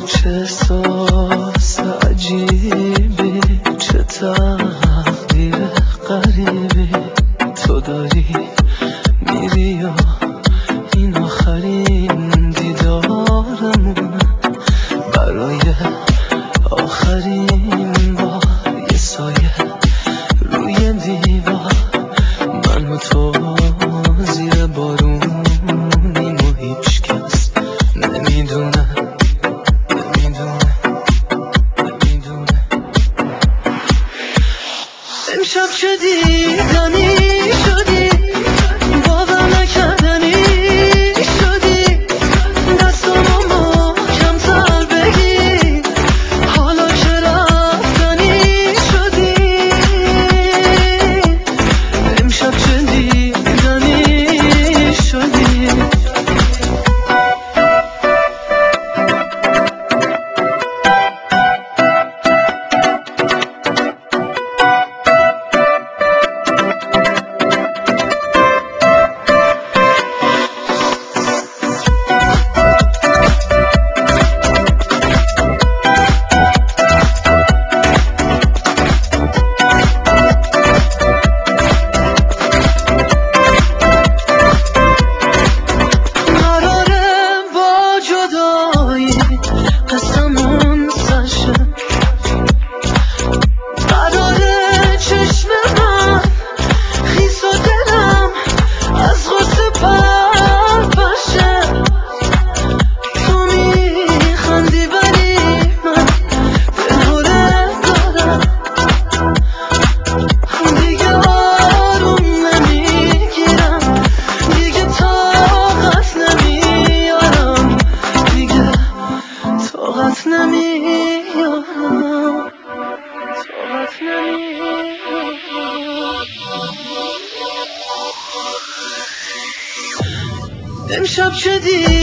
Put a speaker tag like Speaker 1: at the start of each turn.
Speaker 1: چه احساس عجیبی، چه تقدیر غریبی تو داری، میری و این آخرین دیدارمونه، برای آخرین بار یه سایه روی دیوار، من و تو زیر بارونیم و هیچ کس نمیدونه. امشب چه دیدنی شدی، باور نکردنی شدی، دستامو محکم‌تر بگیر، حالا که رفتنی شدی. امشب چه دیدنی شدی. قسمون سرشه، قراره چشم من خیس و دلم از غصه پرپشه. تو میخندی ولی من دلهوره دارم، دیگه آروم نمیگیرم، دیگه طاقت نمیارم، دیگه طاقت نمیارم، طاقت نمیارم. امشب چه